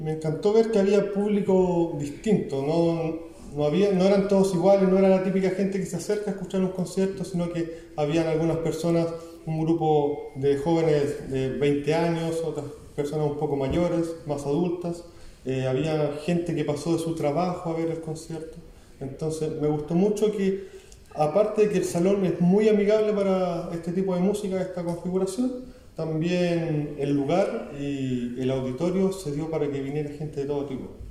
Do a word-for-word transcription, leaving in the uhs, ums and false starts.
Me encantó ver que había público distinto, no, no, había, no eran todos iguales, no era la típica gente que se acerca a escuchar un concierto, sino que habían algunas personas, un grupo de jóvenes de veinte años, otras personas un poco mayores, más adultas, eh, había gente que pasó de su trabajo a ver el concierto. Entonces me gustó mucho que, aparte de que el salón es muy amigable para este tipo de música, esta configuración, también el lugar y el auditorio se dio para que viniera gente de todo tipo.